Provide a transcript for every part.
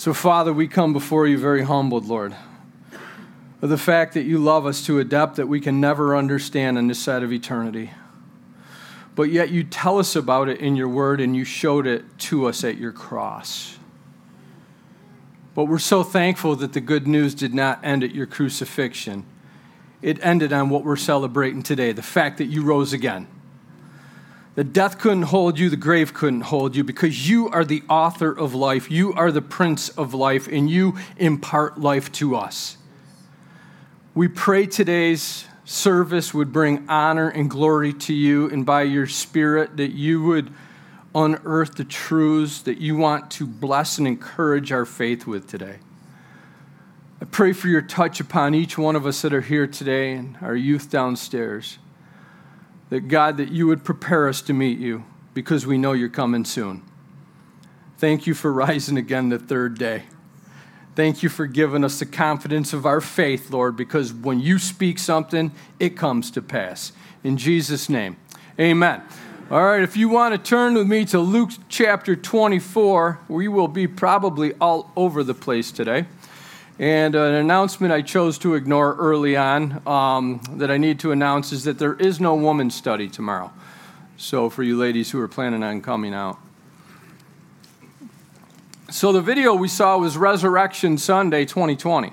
So, Father, we come before you very humbled, Lord, of the fact that you love us to a depth that we can never understand on this side of eternity. But yet you tell us about it in your word, and you showed it to us at your cross. But we're so thankful that the good news did not end at your crucifixion. It ended on what we're celebrating today, the fact that you rose again. The death couldn't hold you, the grave couldn't hold you, because you are the author of life. You are the Prince of life, and you impart life to us. We pray today's service would bring honor and glory to you, and by your Spirit that you would unearth the truths that you want to bless and encourage our faith with today. I pray for your touch upon each one of us that are here today and our youth downstairs. That God, that you would prepare us to meet you because we know you're coming soon. Thank you for rising again the third day. Thank you for giving us the confidence of our faith, Lord, because when you speak something, it comes to pass. In Jesus' name, amen. All right, if you want to turn with me to Luke chapter 24, we will be probably all over the place today. And an announcement I chose to ignore early on that I need to announce is that there is no women's study tomorrow. So for you ladies who are planning on coming out. So the video we saw was Resurrection Sunday 2020.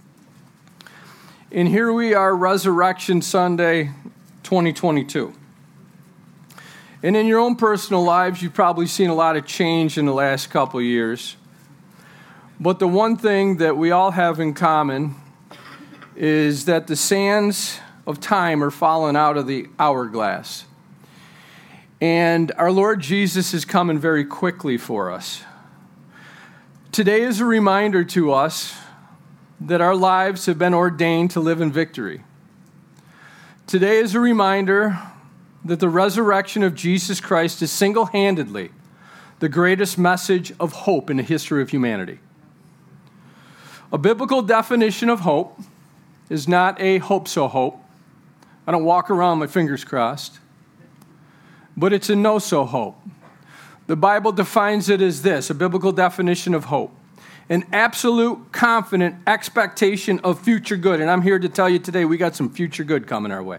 And here we are, Resurrection Sunday 2022. And in your own personal lives, you've probably seen a lot of change in the last couple of years. But the one thing that we all have in common is that the sands of time are falling out of the hourglass. And our Lord Jesus is coming very quickly for us. Today is a reminder to us that our lives have been ordained to live in victory. Today is a reminder that the resurrection of Jesus Christ is single-handedly the greatest message of hope in the history of humanity. A biblical definition of hope is not a hope-so hope. I don't walk around with my fingers crossed. But it's a no-so hope. The Bible defines it as this, a biblical definition of hope. An absolute, confident expectation of future good. And I'm here to tell you today we got some future good coming our way.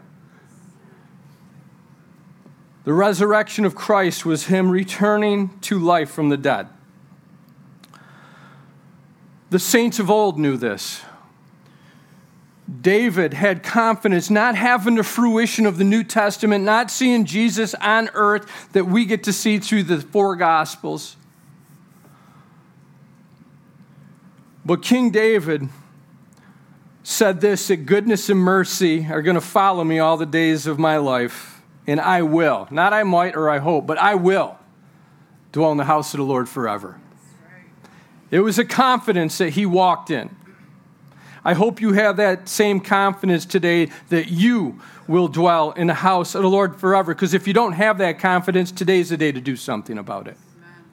The resurrection of Christ was him returning to life from the dead. The saints of old knew this. David had confidence, not having the fruition of the New Testament, not seeing Jesus on earth that we get to see through the four Gospels. But King David said this, that goodness and mercy are going to follow me all the days of my life, and I will, not I might or I hope, but I will dwell in the house of the Lord forever. It was a confidence that he walked in. I hope you have that same confidence today that you will dwell in the house of the Lord forever. Because if you don't have that confidence, today's the day to do something about it. Amen.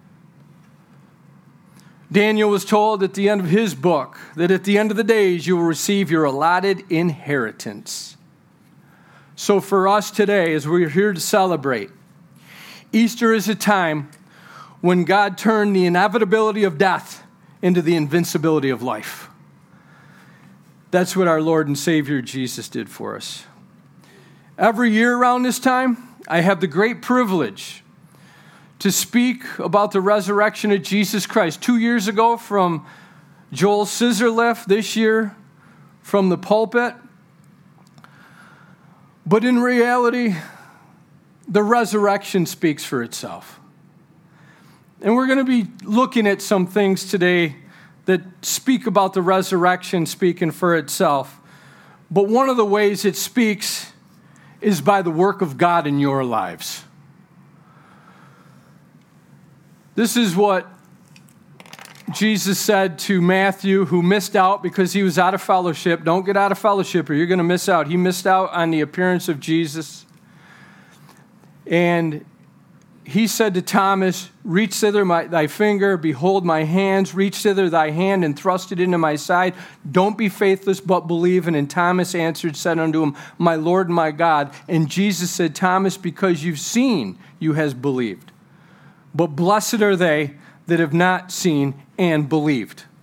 Daniel was told at the end of his book that at the end of the days you will receive your allotted inheritance. So for us today, as we're here to celebrate, Easter is a time when God turned the inevitability of death into the invincibility of life. That's what our Lord and Savior Jesus did for us. Every year around this time, I have the great privilege to speak about the resurrection of Jesus Christ. 2 years ago from Joel Scissorlift, this year from the pulpit. But in reality, the resurrection speaks for itself. And we're going to be looking at some things today that speak about the resurrection speaking for itself. But one of the ways it speaks is by the work of God in your lives. This is what Jesus said to Matthew, who missed out because he was out of fellowship. Don't get out of fellowship or you're going to miss out. He missed out on the appearance of Jesus. And he said to Thomas, reach thither thy finger, behold my hands, reach thither thy hand and thrust it into my side. Don't be faithless, but believe. And Thomas answered, said unto him, my Lord and my God. And Jesus said, Thomas, because you've seen, you has believed. But blessed are they that have not seen and believed.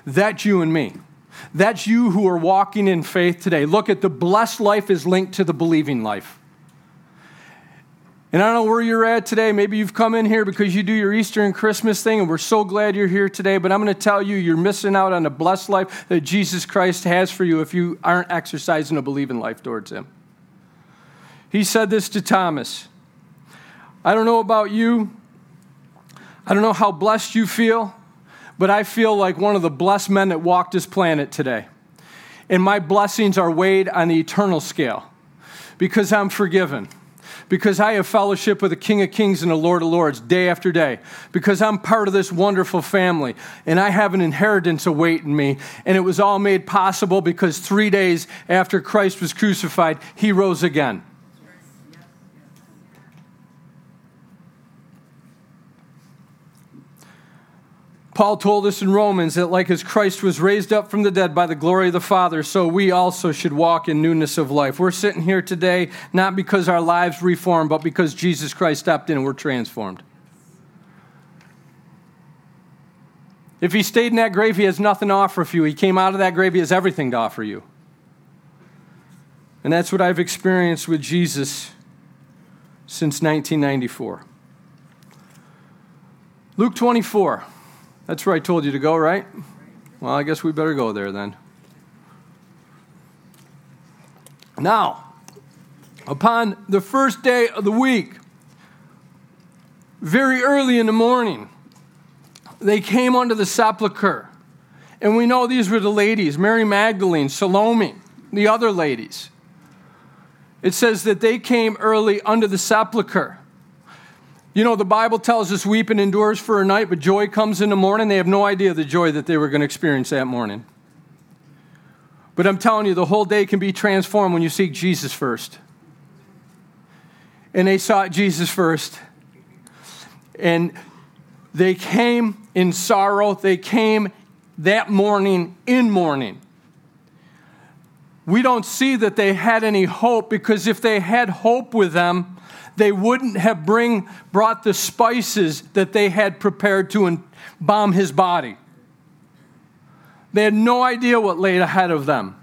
That's you and me. That's you who are walking in faith today. Look at the blessed life is linked to the believing life. And I don't know where you're at today. Maybe you've come in here because you do your Easter and Christmas thing, and we're so glad you're here today. But I'm going to tell you, you're missing out on the blessed life that Jesus Christ has for you if you aren't exercising a believing life towards him. He said this to Thomas. I don't know about you. I don't know how blessed you feel, but I feel like one of the blessed men that walked this planet today. And my blessings are weighed on the eternal scale because I'm forgiven. Because I have fellowship with the King of Kings and the Lord of Lords day after day. Because I'm part of this wonderful family. And I have an inheritance awaiting me. And it was all made possible because 3 days after Christ was crucified, he rose again. Paul told us in Romans that like as Christ was raised up from the dead by the glory of the Father, so we also should walk in newness of life. We're sitting here today not because our lives reformed, but because Jesus Christ stepped in and we're transformed. If he stayed in that grave, he has nothing to offer for you. He came out of that grave, he has everything to offer you. And that's what I've experienced with Jesus since 1994. Luke 24. That's where I told you to go, right? Well, I guess we better go there then. Now, upon the first day of the week, very early in the morning, they came unto the sepulchre. And we know these were the ladies, Mary Magdalene, Salome, the other ladies. It says that they came early unto the sepulchre. You know, the Bible tells us weeping endures for a night, but joy comes in the morning. They have no idea the joy that they were going to experience that morning. But I'm telling you, the whole day can be transformed when you seek Jesus first. And they sought Jesus first. And they came in sorrow. They came that morning in mourning. We don't see that they had any hope, because if they had hope with them, they wouldn't have brought the spices that they had prepared to embalm his body. They had no idea what lay ahead of them.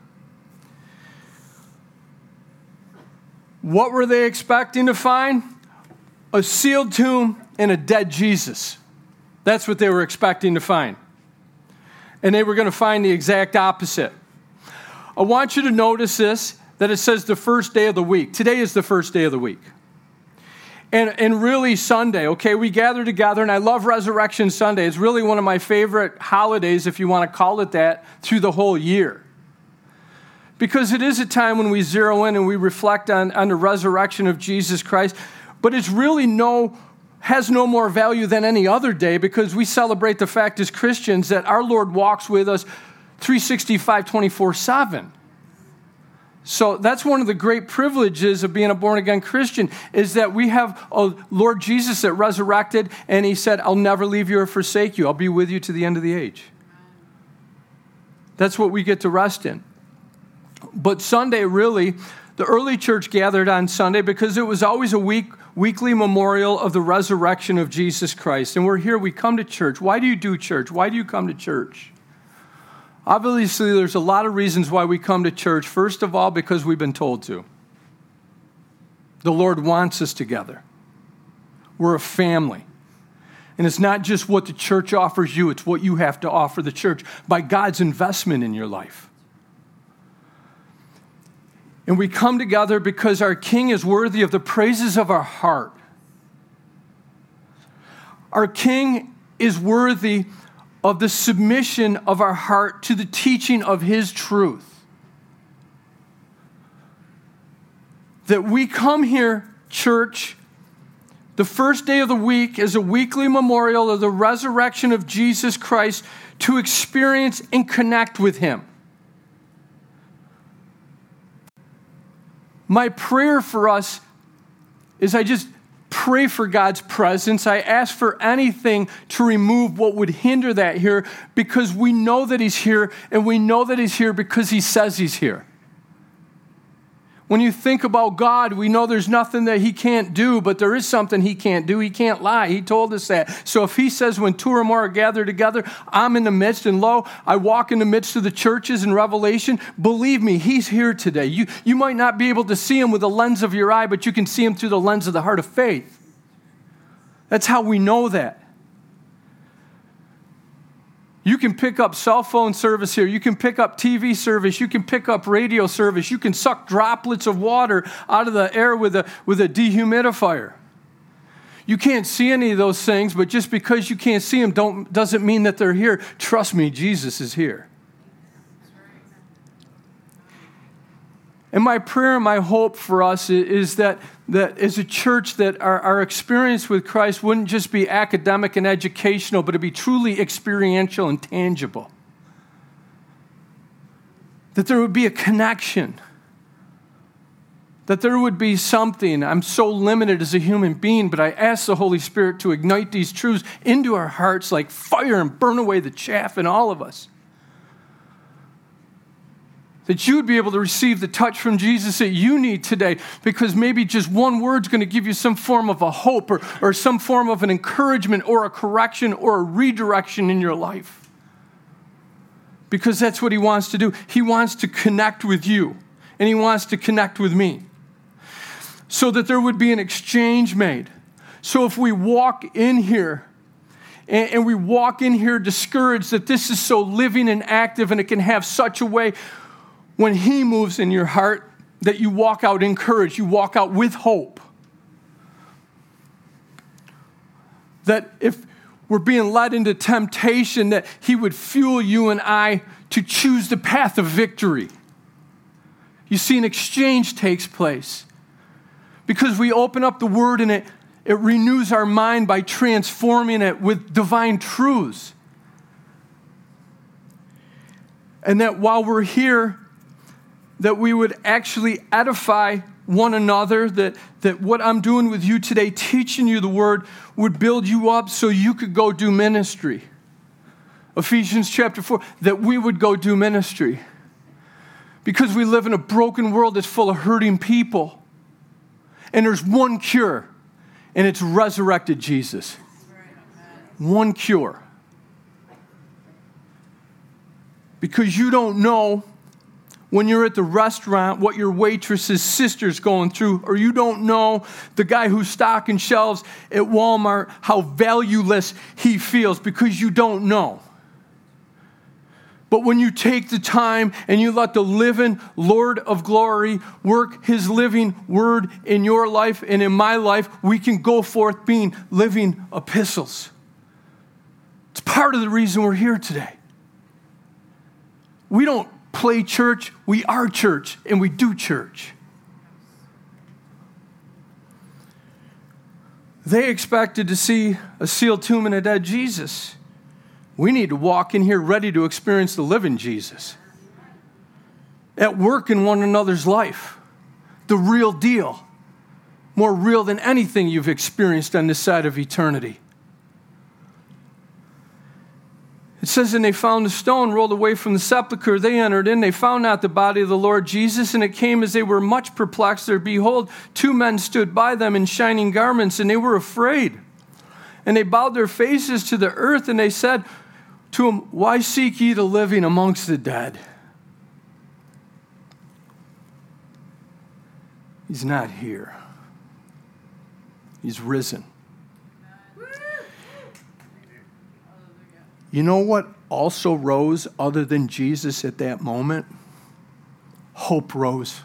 What were they expecting to find? A sealed tomb and a dead Jesus. That's what they were expecting to find. And they were going to find the exact opposite. I want you to notice this, that it says the first day of the week. Today is the first day of the week. And really Sunday, okay, we gather together, and I love Resurrection Sunday. It's really one of my favorite holidays, if you want to call it that, through the whole year. Because it is a time when we zero in and we reflect on the resurrection of Jesus Christ. But it's really has no more value than any other day, because we celebrate the fact as Christians that our Lord walks with us 365, 24/7. So that's one of the great privileges of being a born-again Christian, is that we have a Lord Jesus that resurrected, and he said, I'll never leave you or forsake you. I'll be with you to the end of the age. That's what we get to rest in. But Sunday, really, the early church gathered on Sunday because it was always a weekly memorial of the resurrection of Jesus Christ. And we're here, we come to church. Why do you do church? Why do you come to church? Obviously, there's a lot of reasons why we come to church. First of all, because we've been told to. The Lord wants us together. We're a family. And it's not just what the church offers you, it's what you have to offer the church by God's investment in your life. And we come together because our King is worthy of the praises of our heart. Our King is worthy of the submission of our heart to the teaching of his truth. That we come here, church, the first day of the week as a weekly memorial of the resurrection of Jesus Christ to experience and connect with him. My prayer for us is I just pray for God's presence. I ask for anything to remove what would hinder that here, because we know that he's here, and we know that he's here because he says he's here. When you think about God, we know there's nothing that he can't do, but there is something he can't do. He can't lie. He told us that. So if he says when two or more are gathered together, I'm in the midst, and lo, I walk in the midst of the churches in Revelation, believe me, he's here today. You might not be able to see him with the lens of your eye, but you can see him through the lens of the heart of faith. That's how we know that. You can pick up cell phone service here. You can pick up TV service. You can pick up radio service. You can suck droplets of water out of the air with a dehumidifier. You can't see any of those things, but just because you can't see them doesn't mean that they're here. Trust me, Jesus is here. And my prayer and my hope for us is that as a church that our experience with Christ wouldn't just be academic and educational, but it'd be truly experiential and tangible. That there would be a connection. That there would be something. I'm so limited as a human being, but I ask the Holy Spirit to ignite these truths into our hearts like fire and burn away the chaff in all of us. That you would be able to receive the touch from Jesus that you need today, because maybe just one word's going to give you some form of a hope or some form of an encouragement or a correction or a redirection in your life. Because that's what he wants to do. He wants to connect with you, and he wants to connect with me so that there would be an exchange made. So if we walk in here and we walk in here discouraged that this is so living and active and it can have such a way when he moves in your heart, that you walk out encouraged, you walk out with hope. That if we're being led into temptation, that he would fuel you and I to choose the path of victory. You see, an exchange takes place. Because we open up the word and it renews our mind by transforming it with divine truths. And that while we're here, that we would actually edify one another, that what I'm doing with you today, teaching you the word, would build you up so you could go do ministry. Ephesians chapter 4, that we would go do ministry. Because we live in a broken world that's full of hurting people. And there's one cure, and it's resurrected Jesus. One cure. Because you don't know when you're at the restaurant what your waitress's sister's going through, or you don't know the guy who's stocking shelves at Walmart, how valueless he feels, because you don't know. But when you take the time and you let the living Lord of glory work his living word in your life and in my life, we can go forth being living epistles. It's part of the reason we're here today. We don't play church, we are church, and we do church. They expected to see a sealed tomb and a dead Jesus. We need to walk in here ready to experience the living Jesus. At work in one another's life. The real deal. More real than anything you've experienced on this side of eternity. It says, and they found the stone rolled away from the sepulchre. They entered in. They found not the body of the Lord Jesus. And it came as they were much perplexed. There, behold, two men stood by them in shining garments, and they were afraid. And they bowed their faces to the earth, and they said to him, why seek ye the living amongst the dead? He's not here. He's risen. You know what also rose other than Jesus at that moment? Hope rose.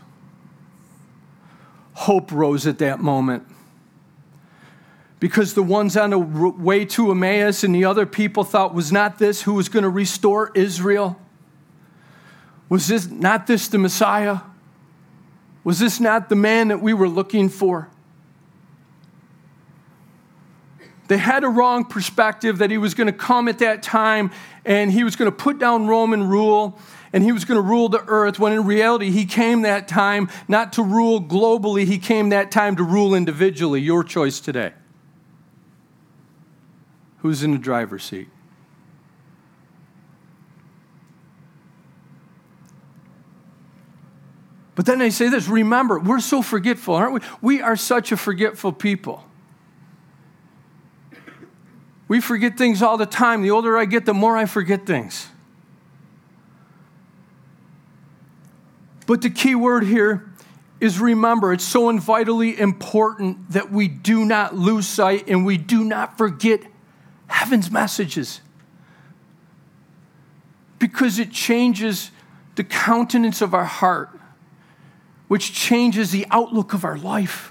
Hope rose at that moment. Because the ones on the way to Emmaus and the other people thought, was not this who was going to restore Israel? Was this not this the Messiah? Was this not the man that we were looking for? They had a wrong perspective that he was going to come at that time and he was going to put down Roman rule and he was going to rule the earth, when in reality he came that time not to rule globally, he came that time to rule individually. Your choice today. Who's in the driver's seat? But then they say this, remember, we're so forgetful, aren't we? We are such a forgetful people. We forget things all the time. The older I get, the more I forget things. But the key word here is remember. It's so vitally important that we do not lose sight and we do not forget heaven's messages. Because it changes the countenance of our heart, which changes the outlook of our life.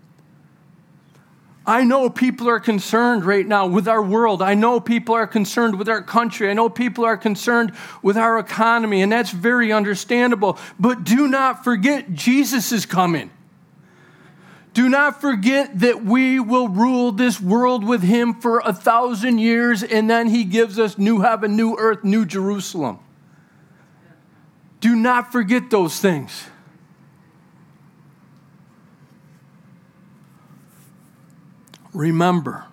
I know people are concerned right now with our world. I know people are concerned with our country. I know people are concerned with our economy, and that's very understandable. But do not forget Jesus is coming. Do not forget that we will rule this world with him for 1,000 years, and then he gives us new heaven, new earth, new Jerusalem. Do not forget those things. Remember.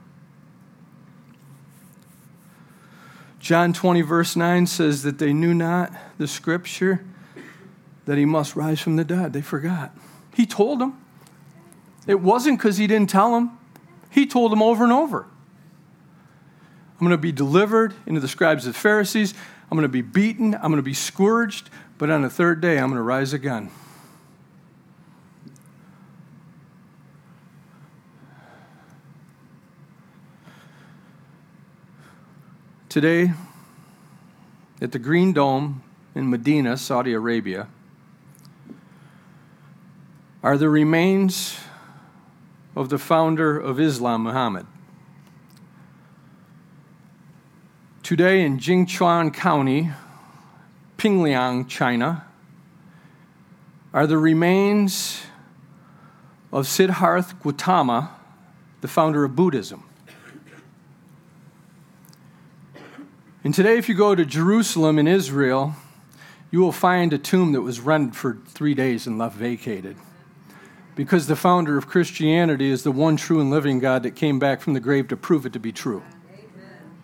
John 20, verse 9 says that they knew not the scripture that he must rise from the dead. They forgot. He told them. It wasn't because he didn't tell them. He told them over and over. I'm going to be delivered into the scribes and Pharisees. I'm going to be beaten. I'm going to be scourged. But on the third day, I'm going to rise again. Today, at the Green Dome in Medina, Saudi Arabia, are the remains of the founder of Islam, Muhammad. Today in Jingchuan County, Pingliang, China, are the remains of Siddhartha Gautama, the founder of Buddhism. And today, if you go to Jerusalem in Israel, you will find a tomb that was rented for 3 days and left vacated. Because the founder of Christianity is the one true and living God that came back from the grave to prove it to be true. Amen.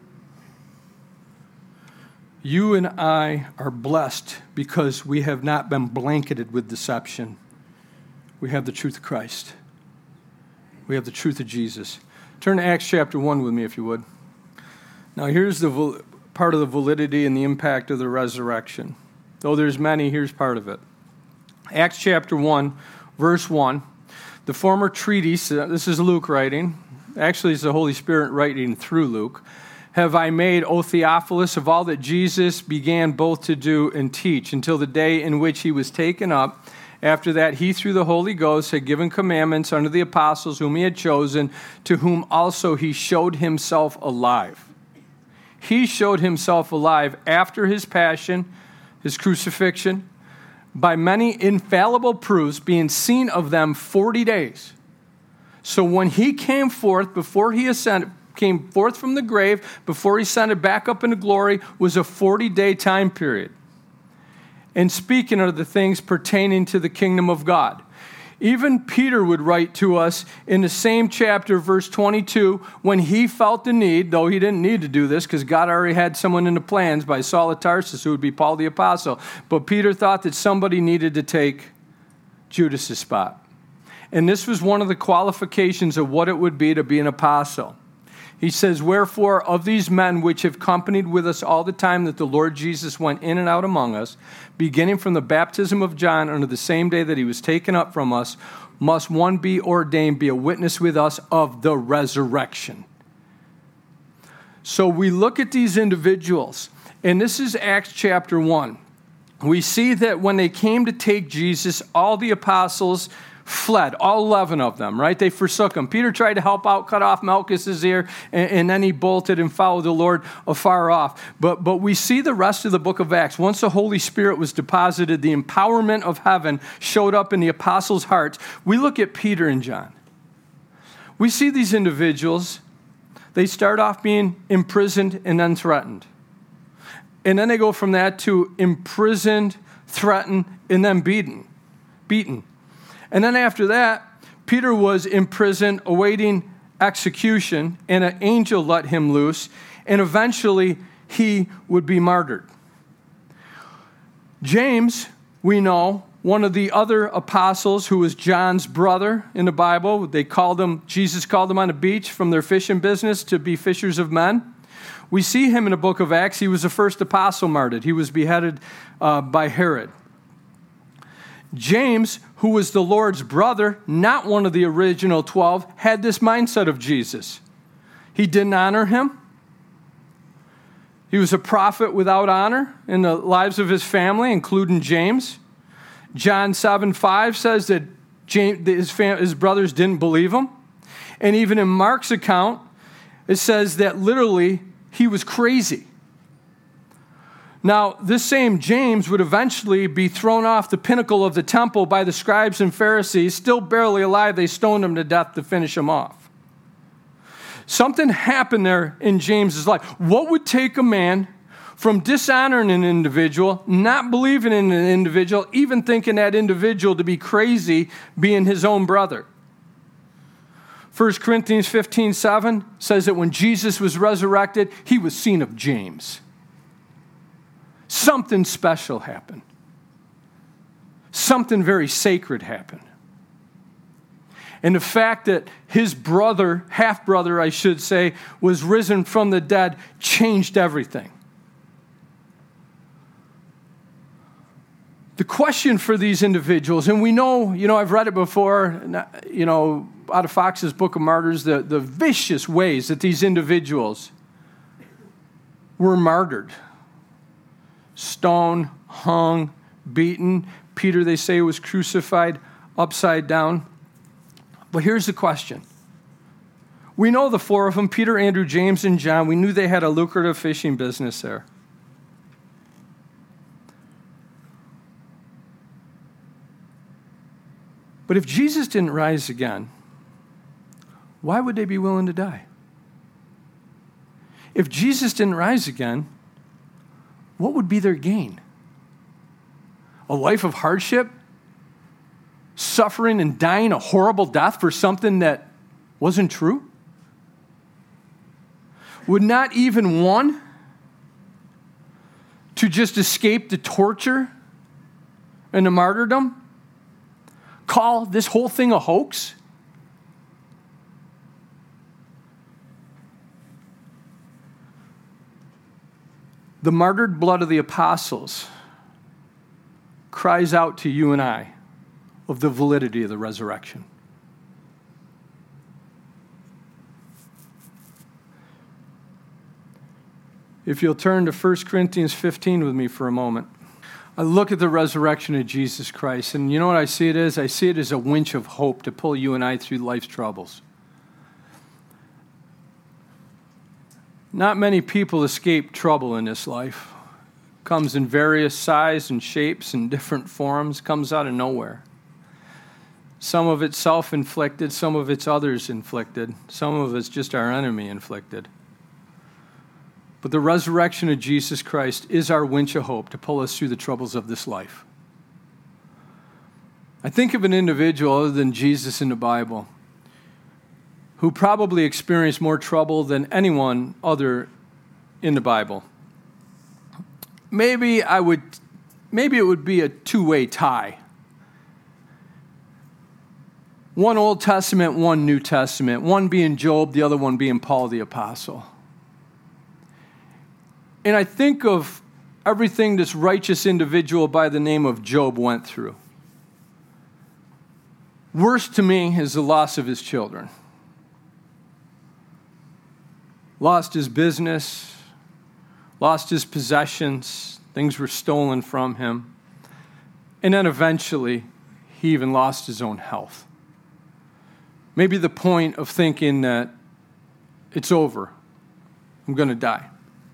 You and I are blessed because we have not been blanketed with deception. We have the truth of Christ. We have the truth of Jesus. Turn to Acts chapter 1 with me, if you would. Now, here's the part of the validity and the impact of the resurrection. Though there's many, here's part of it. Acts chapter 1, verse 1. The former treatise, this is Luke writing. Actually, it's the Holy Spirit writing through Luke. Have I made, O Theophilus, of all that Jesus began both to do and teach, until the day in which he was taken up. After that, he, through the Holy Ghost, had given commandments unto the apostles whom he had chosen, to whom also he showed himself alive. He showed himself alive after his passion, his crucifixion, by many infallible proofs, being seen of them 40 days. So when he came forth, before he ascended, came forth from the grave, before he ascended back up into glory, was a 40-day time period. And speaking of the things pertaining to the kingdom of God. Even Peter would write to us in the same chapter, verse 22, when he felt the need, though he didn't need to do this because God already had someone in the plans by Saul of Tarsus who would be Paul the Apostle. But Peter thought that somebody needed to take Judas' spot. And this was one of the qualifications of what it would be to be an apostle. He says, wherefore, of these men which have companied with us all the time that the Lord Jesus went in and out among us, beginning from the baptism of John unto the same day that he was taken up from us, must one be ordained, be a witness with us of the resurrection. So we look at these individuals, and this is Acts chapter 1. We see that when they came to take Jesus, all the apostles fled, all 11 of them, right? They forsook him. Peter tried to help out, cut off Malchus's ear, and then he bolted and followed the Lord afar off. But we see the rest of the book of Acts. Once the Holy Spirit was deposited, the empowerment of heaven showed up in the apostles' hearts. We look at Peter and John. We see these individuals, they start off being imprisoned and then threatened. And then they go from that to imprisoned, threatened, and then beaten. And then after that, Peter was in prison awaiting execution, and an angel let him loose, and eventually he would be martyred. James, we know, One of the other apostles, who was John's brother in the Bible, Jesus called him on the beach from their fishing business to be fishers of men. We see him in the book of Acts. He was the first apostle martyred. He was beheaded by Herod. James, who was the Lord's brother, not one of the original 12, had this mindset of Jesus. He didn't honor him. He was a prophet without honor in the lives of his family, including James. John 7:5 says that his brothers didn't believe him. And even in Mark's account, it says that literally he was crazy. Now, this same James would eventually be thrown off the pinnacle of the temple by the scribes and Pharisees, still barely alive. They stoned him to death to finish him off. Something happened there in James's life. What would take a man from dishonoring an individual, not believing in an individual, even thinking that individual to be crazy, being his own brother? 1 Corinthians 15:7 says that when Jesus was resurrected, he was seen of James. Something special happened. Something very sacred happened. And the fact that his brother, half-brother I should say, was risen from the dead changed everything. The question for these individuals, and we know, I've read it before, out of Fox's Book of Martyrs, the vicious ways that these individuals were martyred. Stoned, hung, beaten. Peter, they say, was crucified upside down. But here's the question. We know the four of them, Peter, Andrew, James, and John. We knew they had a lucrative fishing business there. But if Jesus didn't rise again, why would they be willing to die? If Jesus didn't rise again, what would be their gain? A life of hardship? Suffering and dying a horrible death for something that wasn't true? Would not even one to just escape the torture and the martyrdom call this whole thing a hoax? The martyred blood of the apostles cries out to you and I of the validity of the resurrection. If you'll turn to 1 Corinthians 15 with me for a moment. I look at the resurrection of Jesus Christ, and you know what I see it as? I see it as a winch of hope to pull you and I through life's troubles. Not many people escape trouble in this life. It comes in various sizes and shapes and different forms, comes out of nowhere. Some of it's self-inflicted, some of it's others inflicted, some of it's just our enemy inflicted. But the resurrection of Jesus Christ is our winch of hope to pull us through the troubles of this life. I think of an individual other than Jesus in the Bible who probably experienced more trouble than anyone other in the Bible. Maybe it would be a two-way tie. One Old Testament, one New Testament. One being Job, the other one being Paul the Apostle. And I think of everything this righteous individual by the name of Job went through. Worst to me is the loss of his children. Lost his business, lost his possessions, things were stolen from him. And then eventually, he even lost his own health. Maybe the point of thinking that it's over, I'm going to die.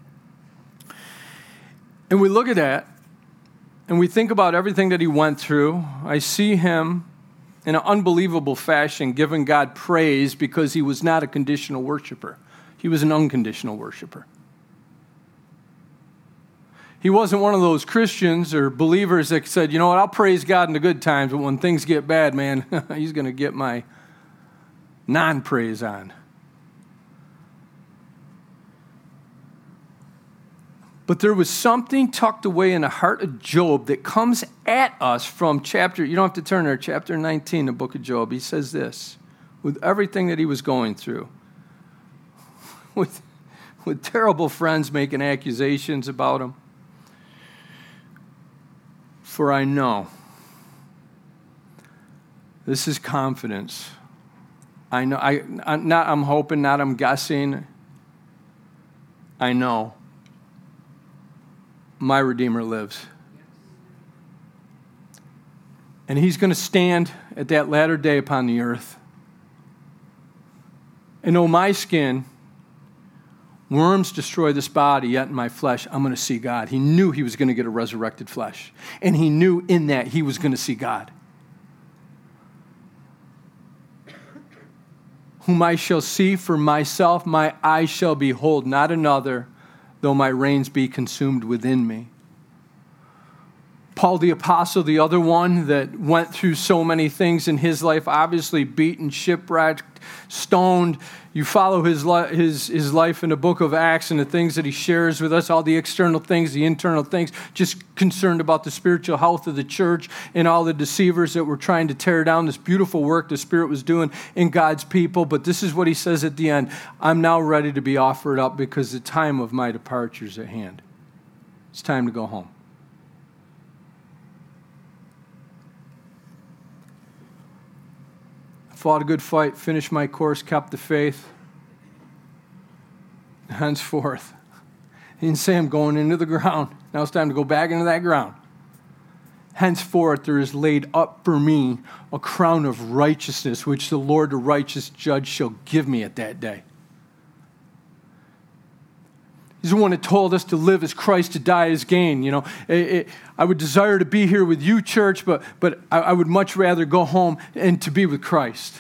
And we look at that, and we think about everything that he went through. I see him in an unbelievable fashion giving God praise because he was not a conditional worshiper. He was an unconditional worshiper. He wasn't one of those Christians or believers that said, you know what, I'll praise God in the good times, but when things get bad, man, he's going to get my non-praise on. But there was something tucked away in the heart of Job that comes at us from chapter, you don't have to turn there, chapter 19, the book of Job. He says this, with everything that he was going through, with terrible friends making accusations about him. For I know, this is confidence. I know, I'm hoping, not I'm guessing. I know my Redeemer lives. And he's going to stand at that latter day upon the earth. And though my skin, worms destroy this body, yet in my flesh, I'm going to see God. He knew he was going to get a resurrected flesh. And he knew in that he was going to see God. Whom I shall see for myself, my eyes shall behold, not another, though my reins be consumed within me. Paul the Apostle, the other one that went through so many things in his life, obviously beaten, shipwrecked, stoned. You follow his life in the book of Acts and the things that he shares with us, all the external things, the internal things, just concerned about the spiritual health of the church and all the deceivers that were trying to tear down this beautiful work the Spirit was doing in God's people. But this is what he says at the end: I'm now ready to be offered up because the time of my departure is at hand. It's time to go home. Fought a good fight, finished my course, kept the faith. Henceforth, he didn't say I'm going into the ground. Now it's time to go back into that ground. Henceforth, there is laid up for me a crown of righteousness, which the Lord, the righteous judge, shall give me at that day. He's the one that told us to live as Christ, to die as gain. You know, I would desire to be here with you, church, but I would much rather go home and to be with Christ.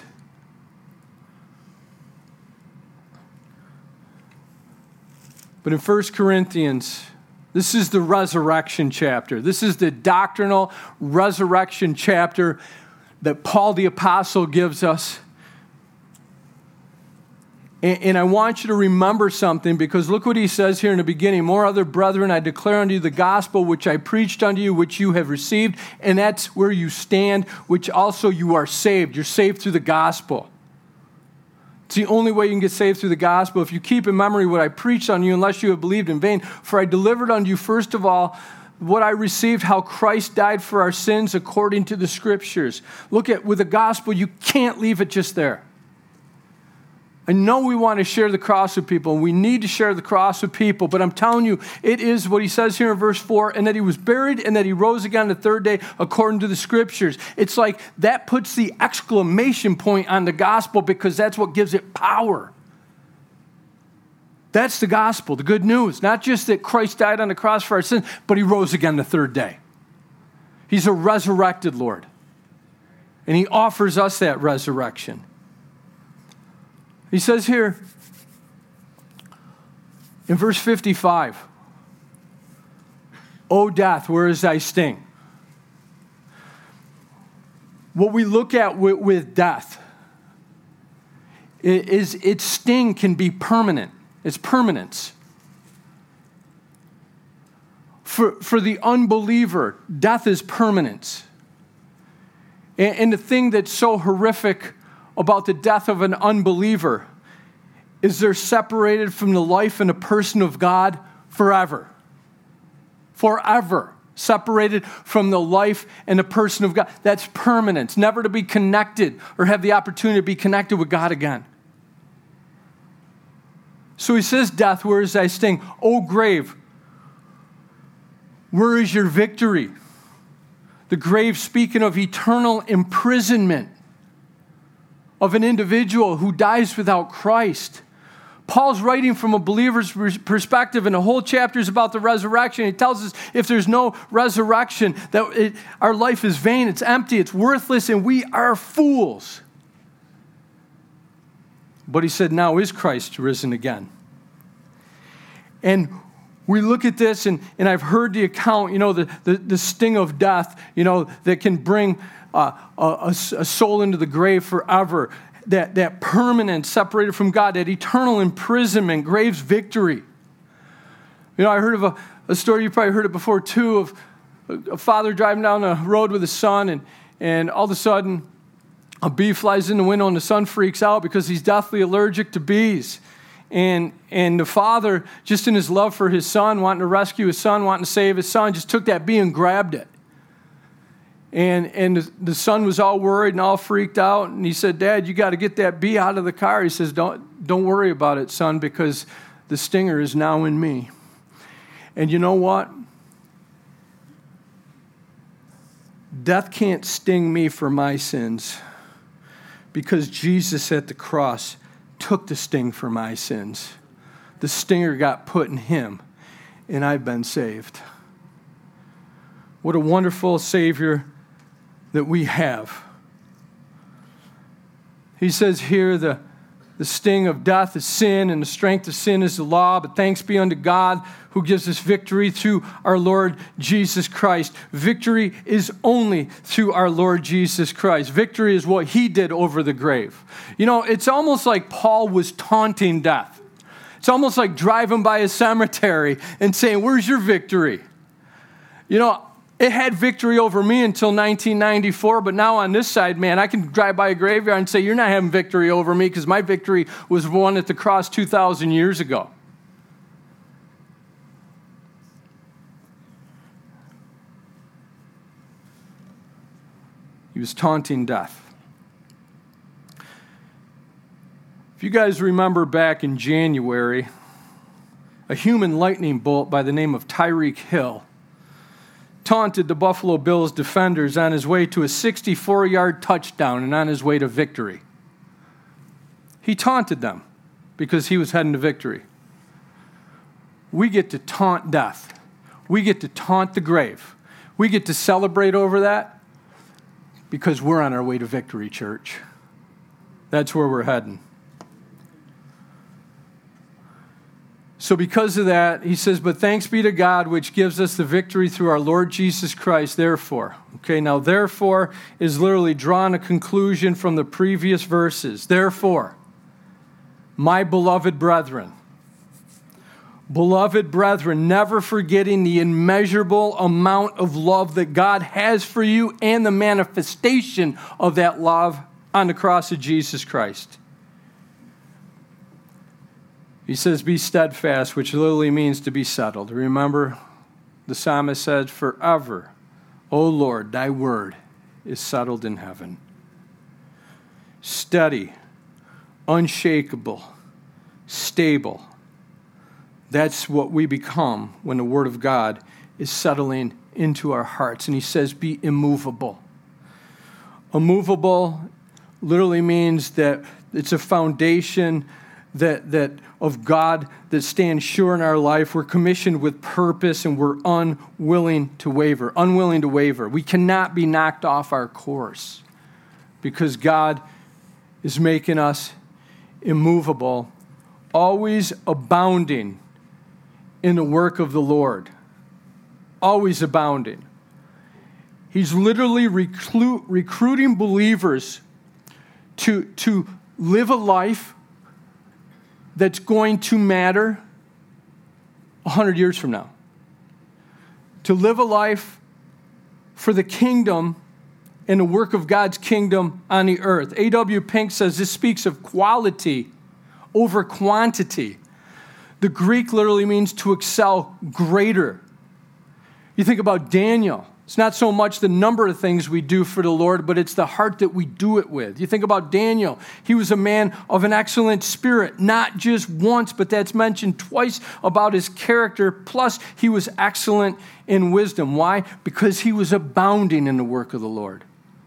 But in 1 Corinthians, this is the resurrection chapter. This is the doctrinal resurrection chapter that Paul the Apostle gives us. And I want you to remember something, because look what he says here in the beginning. Moreover, brethren, I declare unto you the gospel which I preached unto you, which you have received, and that's where you stand, which also you are saved. You're saved through the gospel. It's the only way you can get saved, through the gospel. If you keep in memory what I preached unto you, unless you have believed in vain. For I delivered unto you first of all what I received, how Christ died for our sins according to the Scriptures. Look at, with the gospel, you can't leave it just there. I know we want to share the cross with people, and we need to share the cross with people, but I'm telling you, it is what he says here in verse 4, and that he was buried, and that he rose again the third day according to the Scriptures. It's like that puts the exclamation point on the gospel, because that's what gives it power. That's the gospel, the good news. Not just that Christ died on the cross for our sins, but he rose again the third day. He's a resurrected Lord, and he offers us that resurrection. He says here in verse 55, O death, where is thy sting? What we look at with death is its sting can be permanent. It's permanence. For the unbeliever, death is permanence. And the thing that's so horrific about the death of an unbeliever is they're separated from the life and the person of God forever. Forever. Separated from the life and the person of God. That's permanence. Never to be connected or have the opportunity to be connected with God again. So he says, death, where is thy sting? O grave, where is your victory? The grave, speaking of eternal imprisonment of an individual who dies without Christ. Paul's writing from a believer's perspective, and the whole chapter is about the resurrection. He tells us if there's no resurrection, that our life is vain, it's empty, it's worthless, and we are fools. But he said, now is Christ risen again. And we look at this, and I've heard the account, the sting of death, that can bring a soul into the grave forever, that permanence separated from God, that eternal imprisonment, grave's victory. I heard of a story, you probably heard it before too, of a father driving down the road with his son, and all of a sudden a bee flies in the window and the son freaks out because he's deathly allergic to bees. And the father, just in his love for his son, wanting to rescue his son, wanting to save his son, just took that bee and grabbed it. And the son was all worried and all freaked out. And he said, "Dad, you got to get that bee out of the car." He says, Don't worry about it, son, because the stinger is now in me. And you know what? Death can't sting me for my sins because Jesus at the cross took the sting for my sins. The stinger got put in him, and I've been saved. What a wonderful Savior that we have. He says here, the sting of death is sin, and the strength of sin is the law. But thanks be unto God who gives us victory through our Lord Jesus Christ. Victory is only through our Lord Jesus Christ. Victory is what he did over the grave. You know, it's almost like Paul was taunting death. It's almost like driving by a cemetery and saying, "Where's your victory?" You know, it had victory over me until 1994, but now on this side, man, I can drive by a graveyard and say, "You're not having victory over me," because my victory was won at the cross 2,000 years ago. He was taunting death. If you guys remember back in January, a human lightning bolt by the name of Tyreek Hill taunted the Buffalo Bills defenders on his way to a 64-yard touchdown and on his way to victory. He taunted them because he was heading to victory. We get to taunt death. We get to taunt the grave. We get to celebrate over that because we're on our way to victory, church. That's where we're heading. So because of that, he says, "But thanks be to God, which gives us the victory through our Lord Jesus Christ, therefore." Okay, now therefore is literally drawing a conclusion from the previous verses. Therefore, my beloved brethren, never forgetting the immeasurable amount of love that God has for you and the manifestation of that love on the cross of Jesus Christ. He says, "Be steadfast," which literally means to be settled. Remember, the psalmist said, "Forever, O Lord, thy word is settled in heaven." Steady, unshakable, stable. That's what we become when the word of God is settling into our hearts. And he says, "Be immovable." Immovable literally means that it's a foundation that of God that stands sure in our life. We're commissioned with purpose and we're unwilling to waver. We cannot be knocked off our course because God is making us immovable, always abounding in the work of the Lord. Always abounding. He's literally recruiting believers to live a life that's going to matter 100 years from now. To live a life for the kingdom and the work of God's kingdom on the earth. A.W. Pink says this speaks of quality over quantity. The Greek literally means to excel greater. You think about Daniel. It's not so much the number of things we do for the Lord, but it's the heart that we do it with. You think about Daniel. He was a man of an excellent spirit, not just once, but that's mentioned twice about his character. Plus, he was excellent in wisdom. Why? Because he was abounding in the work of the Lord.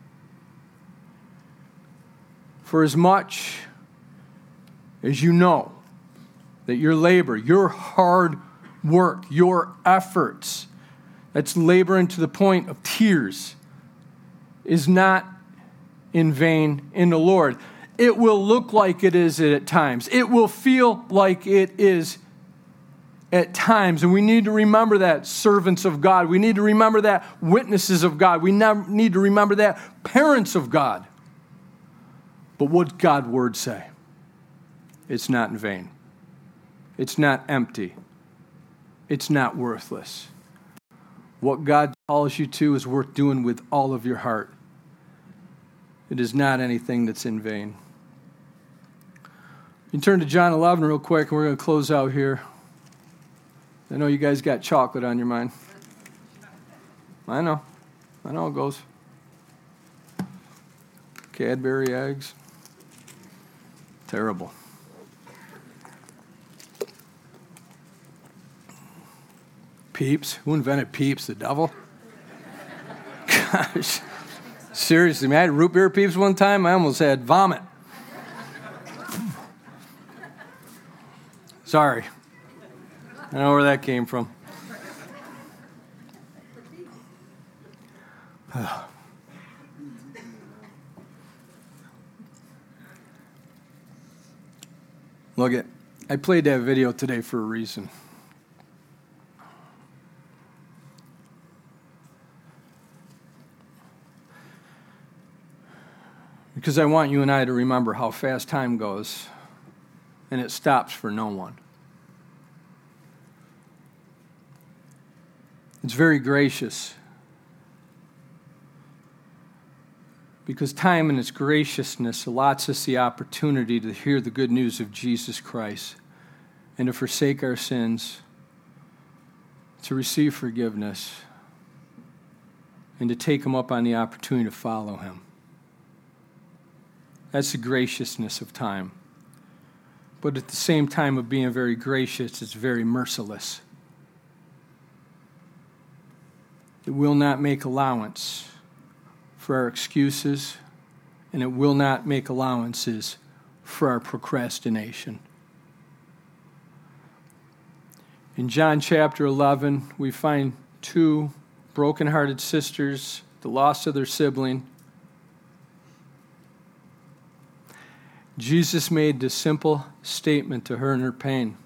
For as much as you know that your labor, your hard work, your efforts, that's laboring to the point of tears, is not in vain in the Lord. It will look like it is at times. It will feel like it is at times. And we need to remember that, servants of God. We need to remember that, witnesses of God. We need to remember that, parents of God. But what God's word say? It's not in vain. It's not empty. it's not worthless. What God calls you to is worth doing with all of your heart. It is not anything that's in vain. You turn to John 11 real quick, and we're going to close out here. I know you guys got chocolate on your mind. I know how it goes. Cadbury eggs. Terrible. Peeps. Who invented Peeps? The devil? Gosh. Seriously, man. I had root beer Peeps one time. I almost had vomit. Sorry. I don't know where that came from. Look at, I played that video today for a reason. Because I want you and I to remember how fast time goes, and it stops for no one. It's very gracious. Because time in its graciousness allots us the opportunity to hear the good news of Jesus Christ and to forsake our sins, to receive forgiveness, and to take Him up on the opportunity to follow Him. That's the graciousness of time. But at the same time of being very gracious, it's very merciless. It will not make allowance for our excuses, and it will not make allowances for our procrastination. In John chapter 11, we find two broken-hearted sisters, the loss of their sibling. Jesus made this simple statement to her in her pain.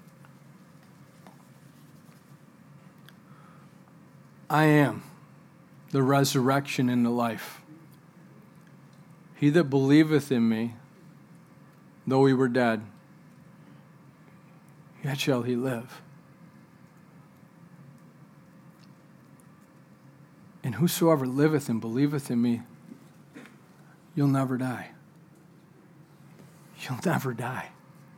I am the resurrection and the life. He that believeth in me, though he were dead, yet shall he live. And whosoever liveth and believeth in me, you'll never die. You'll never die.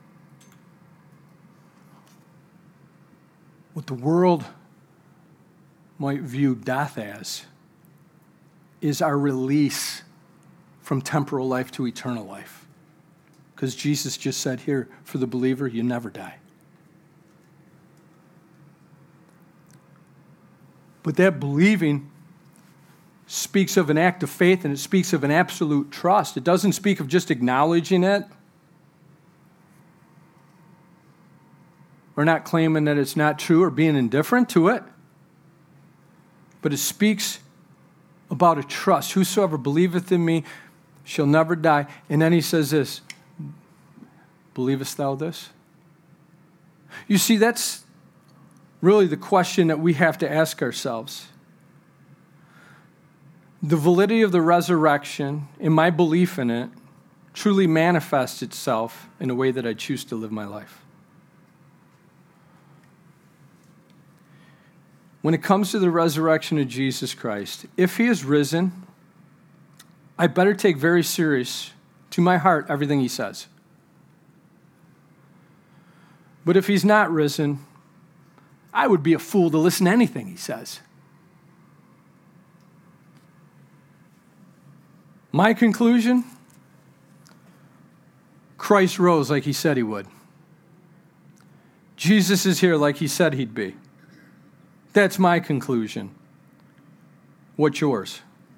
What the world might view death as is our release from temporal life to eternal life. Because Jesus just said here, for the believer, you never die. But that believing speaks of an act of faith, and it speaks of an absolute trust. It doesn't speak of just acknowledging it or not claiming that it's not true or being indifferent to it. But it speaks about a trust. Whosoever believeth in me shall never die. And then he says this, believest thou this? You see, that's really the question that we have to ask ourselves. The validity of the resurrection and my belief in it truly manifests itself in a way that I choose to live my life. When it comes to the resurrection of Jesus Christ, if he is risen, I better take very serious to my heart everything he says. But if he's not risen, I would be a fool to listen to anything he says. My conclusion? Christ rose like he said he would. Jesus is here like he said he'd be. That's my conclusion. What's yours?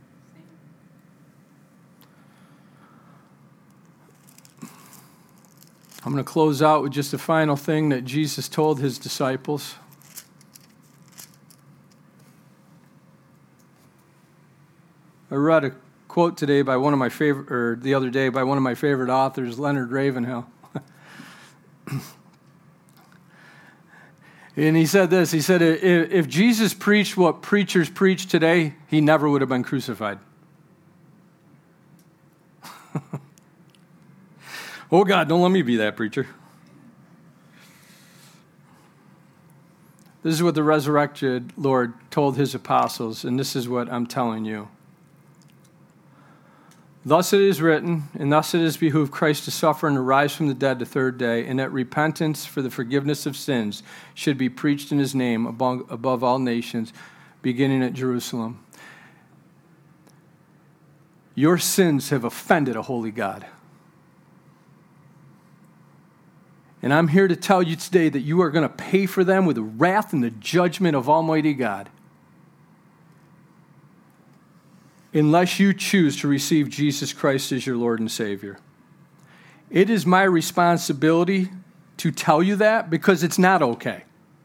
I'm going to close out with just a final thing that Jesus told his disciples. I read a quote today by the other day by one of my favorite authors, Leonard Ravenhill. And he said this, he said, if Jesus preached what preachers preach today, he never would have been crucified. Oh God, don't let me be that preacher. This is what the resurrected Lord told his apostles, and this is what I'm telling you. Thus it is written, and thus it is behooved Christ to suffer and to rise from the dead the third day, and that repentance for the forgiveness of sins should be preached in his name above all nations, beginning at Jerusalem. Your sins have offended a holy God. And I'm here to tell you today that you are going to pay for them with the wrath and the judgment of Almighty God, unless you choose to receive Jesus Christ as your Lord and Savior. It is my responsibility to tell you that because it's not okay.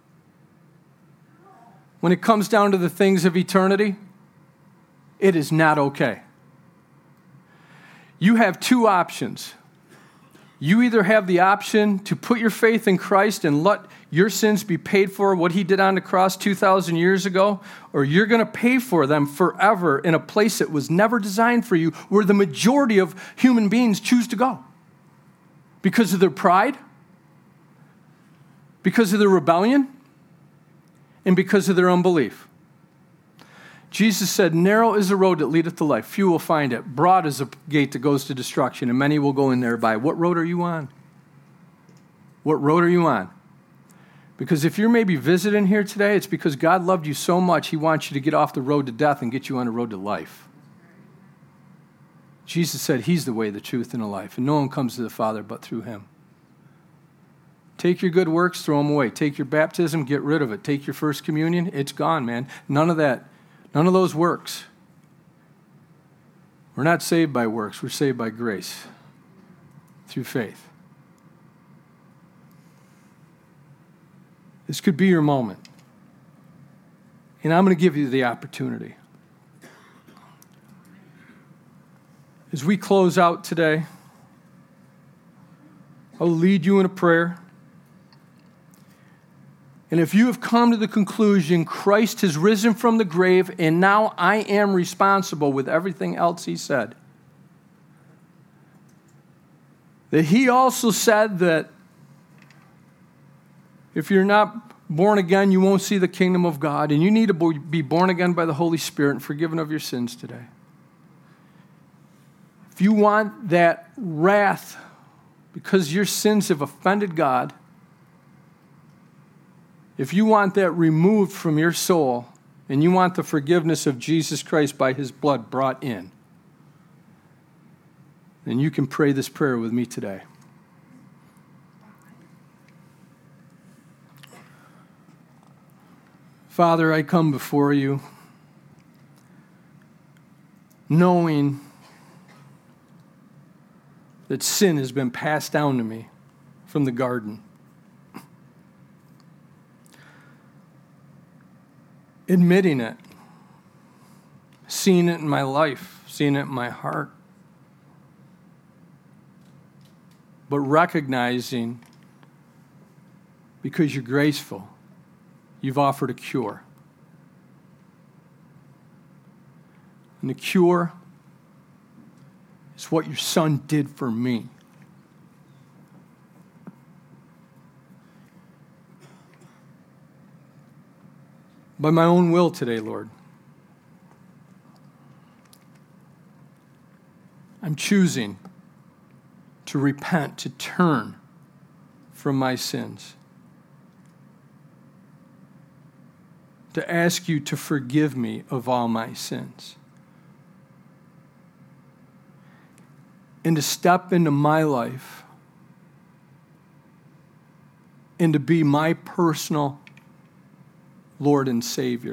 When it comes down to the things of eternity, it is not okay. You have two options. You either have the option to put your faith in Christ and let your sins be paid for, what he did on the cross 2,000 years ago, or you're going to pay for them forever in a place that was never designed for you, where the majority of human beings choose to go. Because of their pride, because of their rebellion, and because of their unbelief. Jesus said, narrow is the road that leadeth to life. Few will find it. Broad is the gate that goes to destruction, and many will go in thereby. What road are you on? What road are you on? Because if you're maybe visiting here today, it's because God loved you so much, he wants you to get off the road to death and get you on the road to life. Jesus said he's the way, the truth, and the life, and no one comes to the Father but through him. Take your good works, throw them away. Take your baptism, get rid of it. Take your first communion, it's gone, man. None of that. None of those works. We're not saved by works. We're saved by grace through faith. This could be your moment. And I'm going to give you the opportunity. As we close out today, I'll lead you in a prayer. And if you have come to the conclusion Christ has risen from the grave and now I am responsible with everything else he said, that he also said that if you're not born again, you won't see the kingdom of God, and you need to be born again by the Holy Spirit and forgiven of your sins today. If you want that wrath because your sins have offended God, if you want that removed from your soul, and you want the forgiveness of Jesus Christ by his blood brought in, then you can pray this prayer with me today. Father, I come before you knowing that sin has been passed down to me from the garden. Admitting it, seeing it in my life, seeing it in my heart, but recognizing, because you're graceful, you've offered a cure. And the cure is what your son did for me. By my own will today, Lord, I'm choosing to repent, to turn from my sins, to ask you to forgive me of all my sins, and to step into my life and to be my personal Lord and Savior.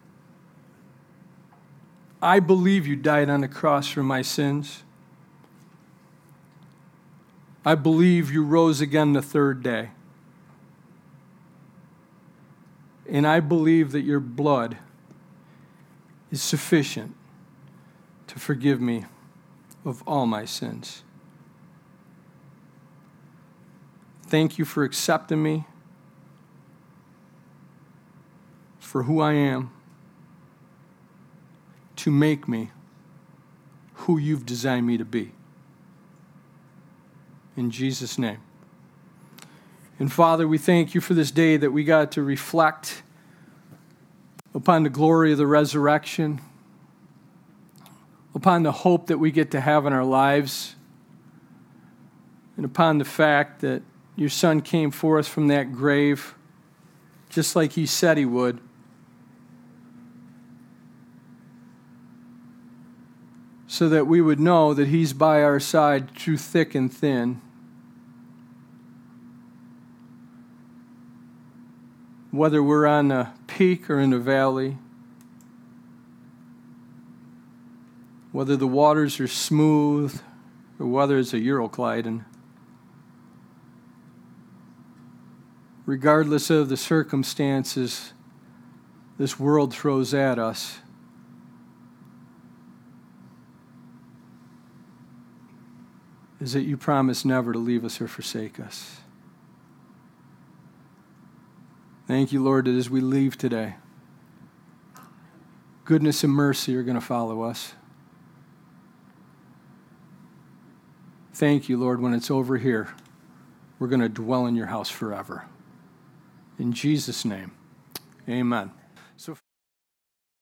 I believe you died on the cross for my sins. I believe you rose again the third day. And I believe that your blood is sufficient to forgive me of all my sins. Thank you for accepting me for who I am, to make me who you've designed me to be. In Jesus' name. And Father, we thank you for this day that we got to reflect upon the glory of the resurrection, upon the hope that we get to have in our lives, and upon the fact that your Son came forth from that grave just like he said he would. So that we would know that he's by our side through thick and thin. Whether we're on the peak or in the valley, whether the waters are smooth or whether it's a Euroclydon, regardless of the circumstances this world throws at us, is that you promise never to leave us or forsake us. Thank you, Lord, that as we leave today, goodness and mercy are going to follow us. Thank you, Lord, when it's over here, we're going to dwell in your house forever. In Jesus' name, amen.